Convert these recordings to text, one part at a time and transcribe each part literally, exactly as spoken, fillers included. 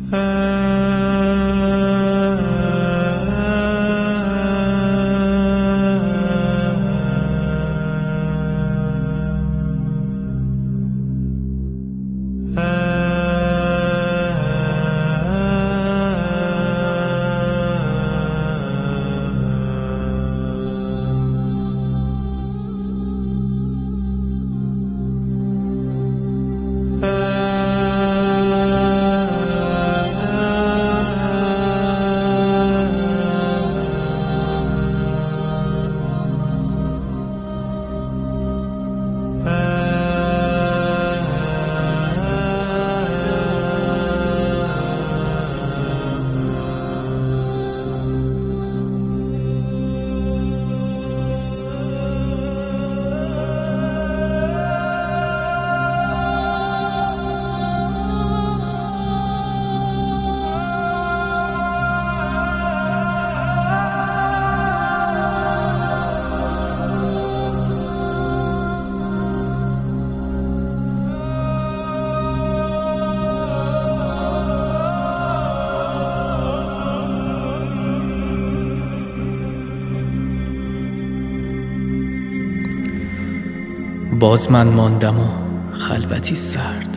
باز من ماندم و خلوتی سرد،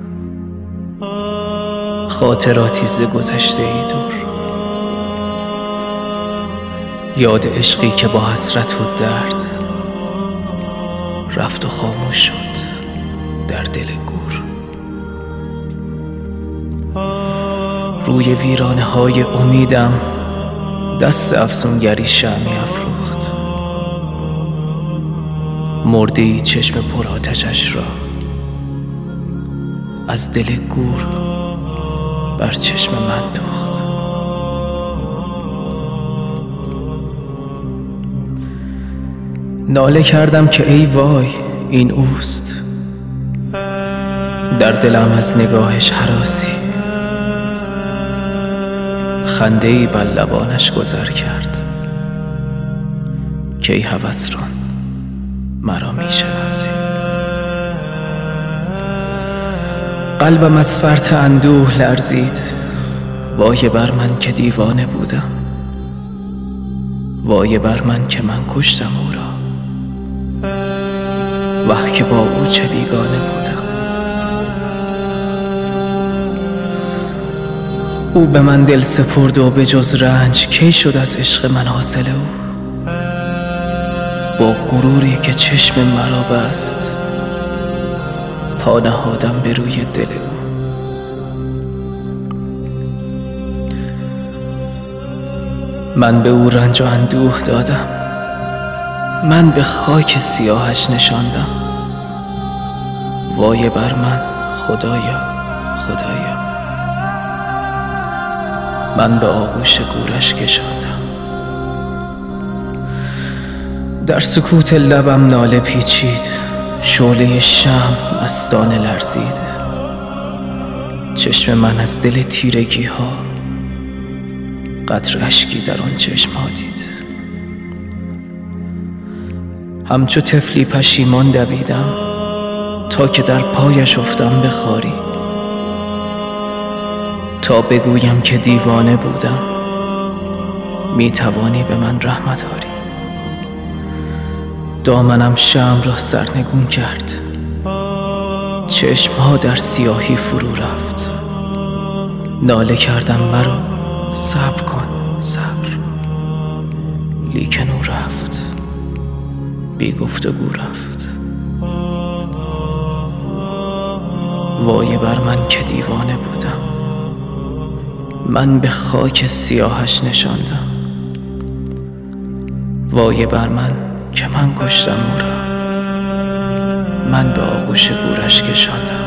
خاطراتی ز گذشته ای دور، یاد عشقی که با حسرت و درد رفت و خاموش شد در دل گور. روی ویرانه های امیدم دست افسونگری شمعی افروخت، مردی چشم پر آتشش را از دل گور بر چشم من دوخت. ناله کردم که ای وای این اوست، در دلم از نگاهش هراسی، خنده‌ای بر لبانش گذر کرد که ای هوسران مرا می شناسی. قلبم از فرط اندوه لرزید، وای بر من که دیوانه بودم، وای بر من که من کشتم او را، وه که با او چه بیگانه بودم. او به من دل سپرد و به جز رنج کی شد از عشق من حاصل او، با غروری که چشم مرا بست پا نهادم به روی دل او. من به او رنج و اندوه دادم، من به خاک سیاهش نشاندم، وای بر من خدایا خدایا، من به آغوش گورش کشاندم. در سکوت لبم ناله پیچید، شعله شمع مستانه لرزید، چشم من از دل تیرگی ها قطره اشکی در آن چشم ها دید. همچو طفلی پشیمان دویدم تا که در پایش افتم به خواری، تا بگویم که دیوانه بودم می توانی به من رحمت آری. دامنم شمع را سرنگون کرد، چشمها در سیاهی فرو رفت، ناله کردم مرا صبر کن صبر، لیکن او رفت بی گفتگو رفت. وای بر من که دیوانه بودم، من به خاک سیاهش نشاندم، وای بر من که من کشتم او را، من به آغوش گورش کشاندم.